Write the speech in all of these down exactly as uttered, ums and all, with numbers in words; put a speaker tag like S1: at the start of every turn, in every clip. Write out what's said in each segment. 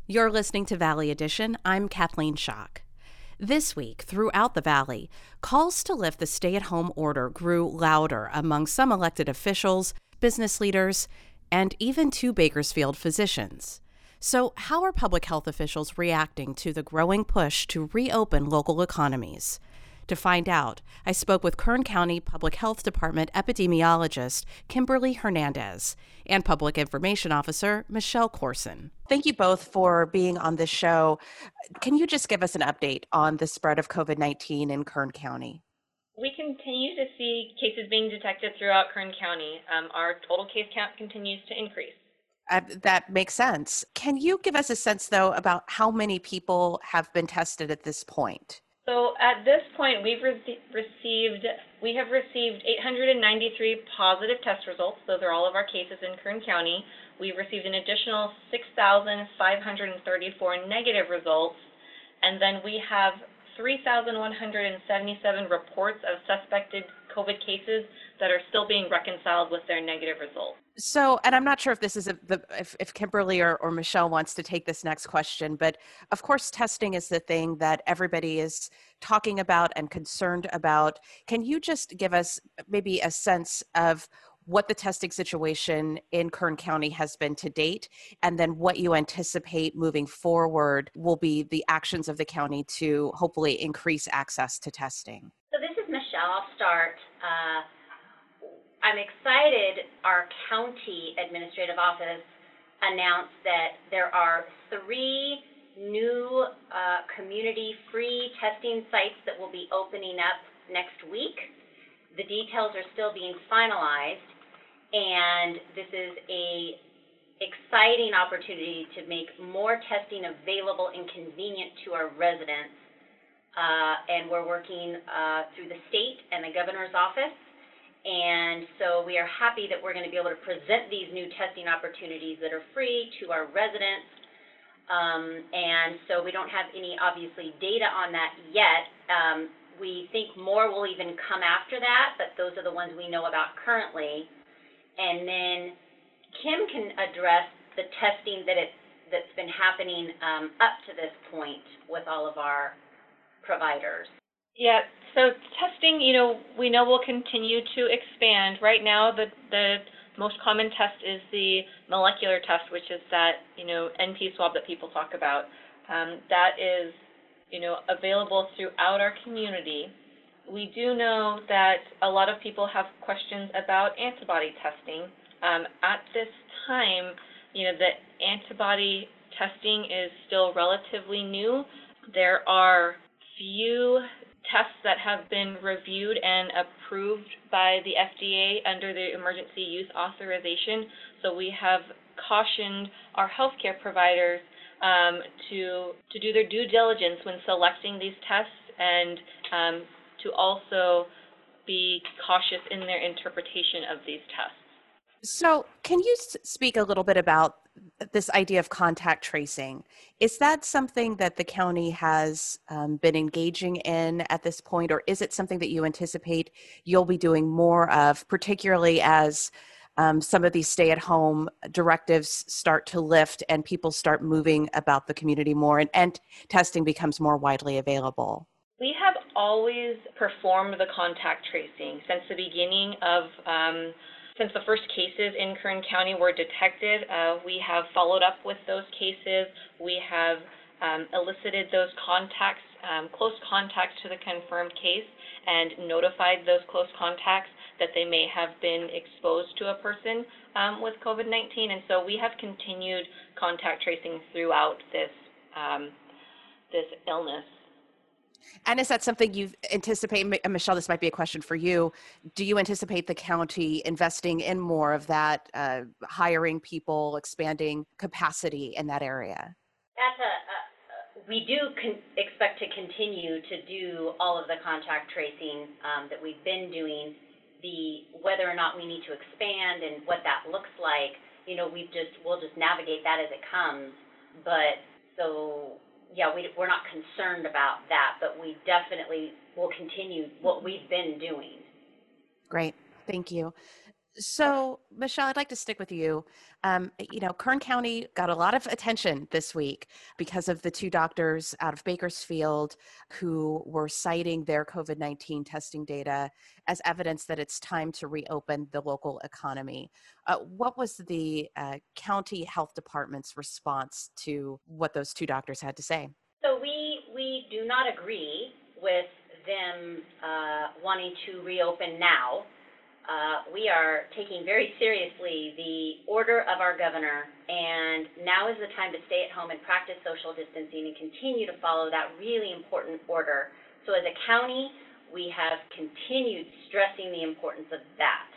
S1: You're listening to Valley Edition. I'm Kathleen Schock. This week, throughout the Valley, calls to lift the stay-at-home order grew louder among some elected officials, business leaders, and even two Bakersfield physicians. So how are public health officials reacting to the growing push to reopen local economies? To find out, I spoke with Kern County Public Health Department epidemiologist Kimberly Hernandez and Public Information Officer Michelle Corson. Thank you both for being on this show. Can you just give us an update on the spread of COVID nineteen in Kern County?
S2: We continue to see cases being detected throughout Kern County. Um, our total case count continues to increase.
S1: Uh, that makes sense. Can you give us a sense, though, about how many people have been tested at this point?
S2: So at this point, we've re- received we have received eight hundred ninety-three positive test results. Those are all of our cases in Kern County. We've received an additional six thousand five hundred thirty-four negative results, and then we have three thousand one hundred seventy-seven reports of suspected COVID cases that are still being reconciled with their negative results.
S1: So, and I'm not sure if this is a, the, if, if Kimberly or, or Michelle wants to take this next question, but of course, testing is the thing that everybody is talking about and concerned about. Can you just give us maybe a sense of what the testing situation in Kern County has been to date, and then what you anticipate moving forward will be the actions of the county to hopefully increase access to testing?
S3: So this is Michelle. I'll start. Uh, I'm excited our county administrative office announced that there are three new uh, community-free testing sites that will be opening up next week. The details are still being finalized, and this is a exciting opportunity to make more testing available and convenient to our residents. Uh, and we're working uh, through the state and the governor's office. And so we are happy that we're going to be able to present these new testing opportunities that are free to our residents. Um, and so we don't have any, obviously, data on that yet. Um, we think more will even come after that, but those are the ones we know about currently. And then Kim can address the testing that it, that's been happening um, up to this point with all of our providers.
S2: Yeah, so testing, you know, we know will continue to expand. Right now, the, the most common test is the molecular test, which is that, you know, N P swab that people talk about. Um, that is, you know, available throughout our community. We do know that a lot of people have questions about antibody testing. Um, at this time, you know, the antibody testing is still relatively new. There are few tests that have been reviewed and approved by the F D A under the emergency use authorization. So we have cautioned our healthcare providers um, to, to do their due diligence when selecting these tests, and um, to also be cautious in their interpretation of these tests.
S1: So can you speak a little bit about this idea of contact tracing? Is that something that the county has um, been engaging in at this point, or is it something that you anticipate you'll be doing more of, particularly as um, some of these stay-at-home directives start to lift and people start moving about the community more, and, and testing becomes more widely available?
S2: We have always performed the contact tracing since the beginning of um, Since the first cases in Kern County were detected. Uh, we have followed up with those cases. We have um, elicited those contacts, um, close contacts to the confirmed case, and notified those close contacts that they may have been exposed to a person um, with COVID nineteen. And so we have continued contact tracing throughout this, um, this illness.
S1: And is that something you anticipate, Michelle, this might be a question for you, do you anticipate the county investing in more of that, uh, hiring people, expanding capacity in that area?
S3: That's a, a we do con- expect to continue to do all of the contact tracing um, that we've been doing. The whether or not we need to expand and what that looks like, you know, we just we'll just navigate that as it comes. But so. Yeah, we, we're not concerned about that, but we definitely will continue what we've been doing.
S1: Great. Thank you. So, Michelle, I'd like to stick with you. Um, you know, Kern County got a lot of attention this week because of the two doctors out of Bakersfield who were citing their COVID nineteen testing data as evidence that it's time to reopen the local economy. Uh, what was the uh, county health department's response to what those two doctors had to say?
S3: So we, we do not agree with them uh, wanting to reopen now. Uh, we are taking very seriously the order of our governor, and now is the time to stay at home and practice social distancing and continue to follow that really important order. So as a county, we have continued stressing the importance of that.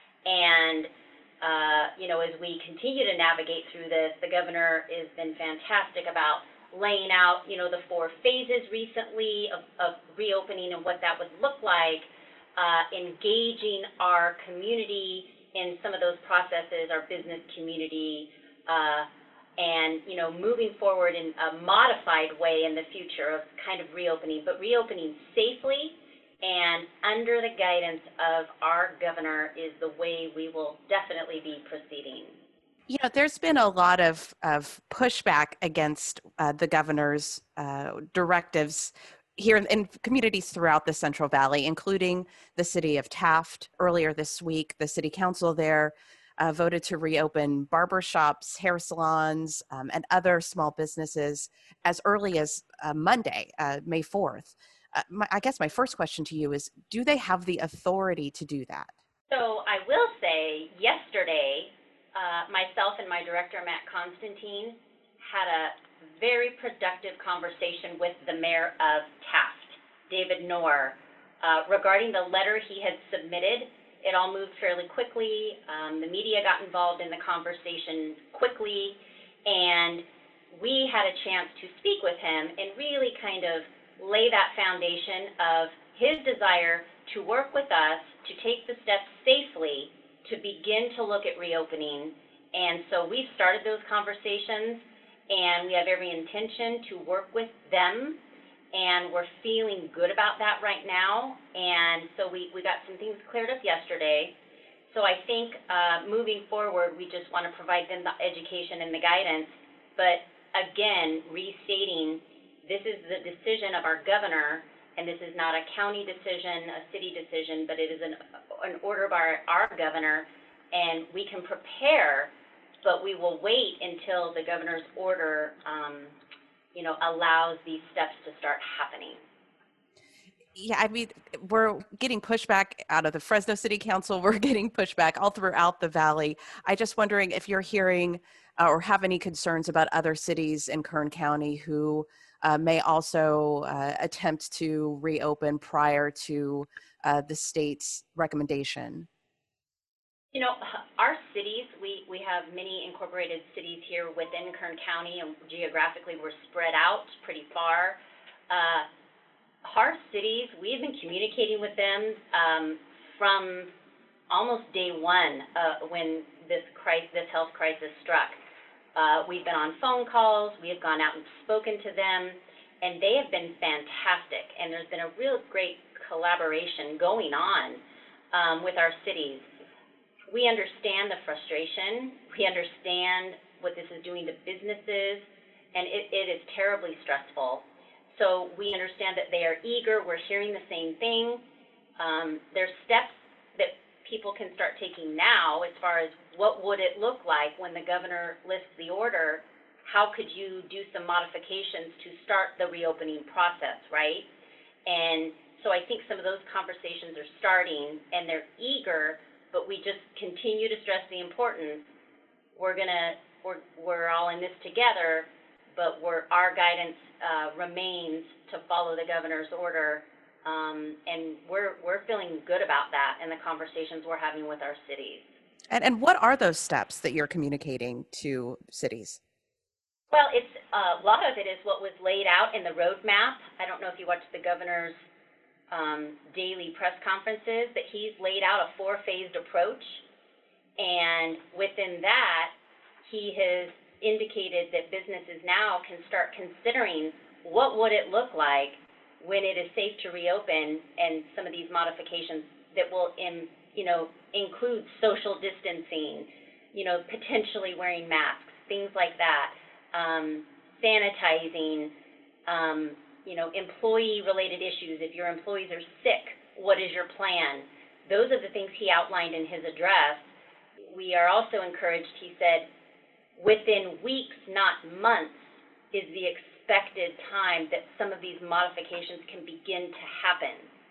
S3: And, uh, you know, as we continue to navigate through this, the governor has been fantastic about laying out, you know, the four phases recently of, of reopening and what that would look like. Uh, engaging our community in some of those processes, our business community, uh, and, you know, moving forward in a modified way in the future of kind of reopening, but reopening safely and under the guidance of our governor is the way we will definitely be proceeding.
S1: You know, there's been a lot of, of pushback against uh, the governor's uh, directives here in, in communities throughout the Central Valley, including the city of Taft. Earlier this week, the city council there uh, voted to reopen barbershops, hair salons, um, and other small businesses as early as uh, Monday, uh, May fourth. Uh, my, I guess my first question to you is, do they have the authority to do that?
S3: So I will say yesterday, uh, myself and my director, Matt Constantine, had a very productive conversation with the mayor of Taft, David Knorr, uh, regarding the letter he had submitted. It all moved fairly quickly. Um, the media got involved in the conversation quickly, and we had a chance to speak with him and really kind of lay that foundation of his desire to work with us to take the steps safely to begin to look at reopening. And so we've started those conversations, and we have every intention to work with them, and we're feeling good about that right now. And so we, we got some things cleared up yesterday. So I think uh, moving forward, we just want to provide them the education and the guidance. But again, restating, this is the decision of our governor, and this is not a county decision, a city decision, but it is an, an order by our, our governor, and we can prepare, but we will wait until the governor's order, um, you know, allows these steps to start happening.
S1: Yeah, I mean, we're getting pushback out of the Fresno City Council. We're getting pushback all throughout the valley. I just wondering if you're hearing uh, or have any concerns about other cities in Kern County who uh, may also uh, attempt to reopen prior to uh, the state's recommendation.
S3: You know, our cities, we, we have many incorporated cities here within Kern County, and geographically we're spread out pretty far. Uh, our cities, we've been communicating with them um, from almost day one uh, when this crisis, this health crisis struck. Uh, we've been on phone calls, we have gone out and spoken to them, and they have been fantastic. And there's been a real great collaboration going on um, with our cities. We understand the frustration. We understand what this is doing to businesses, and it, it is terribly stressful. So we understand that they are eager. We're hearing the same thing. Um, there's steps that people can start taking now as far as what would it look like when the governor lifts the order. How could you do some modifications to start the reopening process, right? And so I think some of those conversations are starting, and they're eager, but we just continue to stress the importance. We're gonna, we're, we're all in this together, but we're, our guidance uh, remains to follow the governor's order, um, and we're, we're feeling good about that in the conversations we're having with our cities.
S1: And, and what are those steps that you're communicating to cities?
S3: Well, it's uh, a lot of it is what was laid out in the roadmap. I don't know if you watched the governor's Um, daily press conferences, that he's laid out a four-phased approach, and within that, he has indicated that businesses now can start considering what would it look like when it is safe to reopen, and some of these modifications that will, in, you know, includes social distancing, you know, potentially wearing masks, things like that, um, sanitizing, um, you know, employee-related issues. If your employees are sick, what is your plan? Those are the things he outlined in his address. We are also encouraged, he said, within weeks, not months, is the expected time that some of these modifications can begin to happen.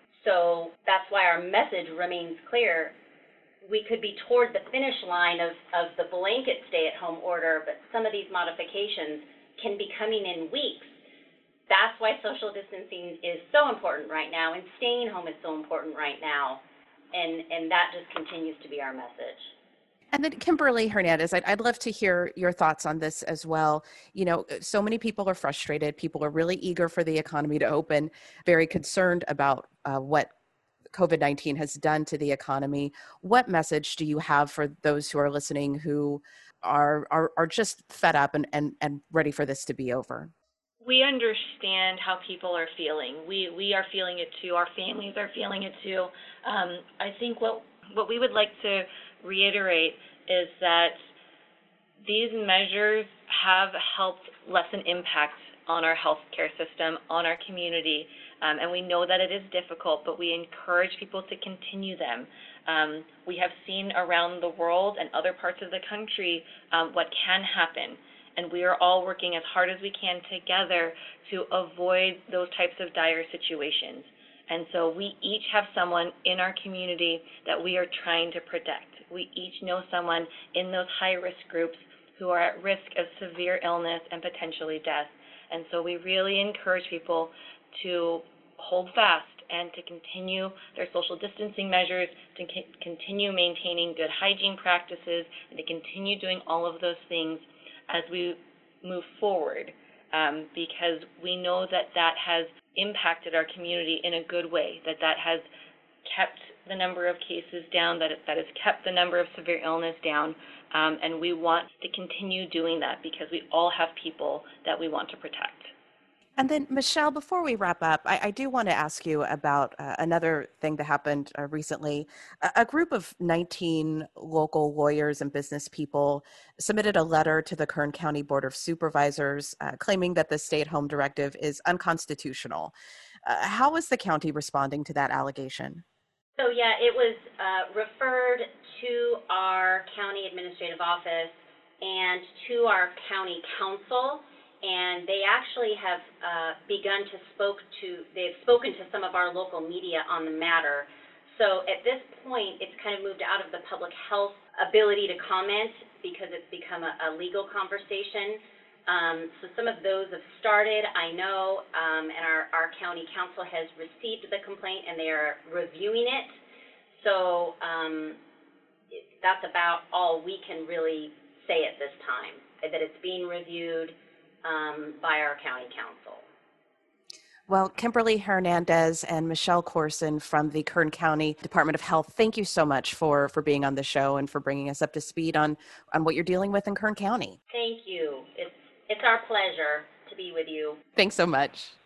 S3: So that's why our message remains clear. We could be toward the finish line of, of the blanket stay-at-home order, but some of these modifications can be coming in weeks. That's why social distancing is so important right now, and staying home is so important right now. And, and that just continues to be our message.
S1: And then Kimberly Hernandez, I'd, I'd love to hear your thoughts on this as well. You know, so many people are frustrated. People are really eager for the economy to open, very concerned about uh, what COVID nineteen has done to the economy. What message do you have for those who are listening who are are, are just fed up and, and, and ready for this to be over?
S2: We understand how people are feeling. We we are feeling it too. Our families are feeling it too. Um, I think what what we would like to reiterate is that these measures have helped lessen impact on our healthcare system, on our community, um, and we know that it is difficult, but we encourage people to continue them. Um, we have seen around the world and other parts of the country um, what can happen, and we are all working as hard as we can together to avoid those types of dire situations. And so we each have someone in our community that we are trying to protect. We each know someone in those high-risk groups who are at risk of severe illness and potentially death. And so we really encourage people to hold fast and to continue their social distancing measures, to c- continue maintaining good hygiene practices, and to continue doing all of those things as we move forward, um, because we know that that has impacted our community in a good way, that that has kept the number of cases down, that it, that has kept the number of severe illness down, um, and we want to continue doing that because we all have people that we want to protect.
S1: And then, Michelle, before we wrap up, I, I do want to ask you about uh, another thing that happened uh, recently. A, a group of nineteen local lawyers and business people submitted a letter to the Kern County Board of Supervisors uh, claiming that the stay-at-home directive is unconstitutional. Uh, how is the county responding to that allegation?
S3: So, yeah, it was uh, referred to our county administrative office and to our county council. And they actually have uh, begun to spoke to, they've spoken to some of our local media on the matter. So at this point, it's kind of moved out of the public health ability to comment because it's become a, a legal conversation. Um, so some of those have started, I know, um, and our, our county council has received the complaint and they are reviewing it. So um, that's about all we can really say at this time, that it's being reviewed Um, by our county council.
S1: Well, Kimberly Hernandez and Michelle Corson from the Kern County Department of Health, thank you so much for, for being on the show and for bringing us up to speed on, on what you're dealing with in Kern County.
S3: Thank you. It's, it's our pleasure to be with you.
S1: Thanks so much.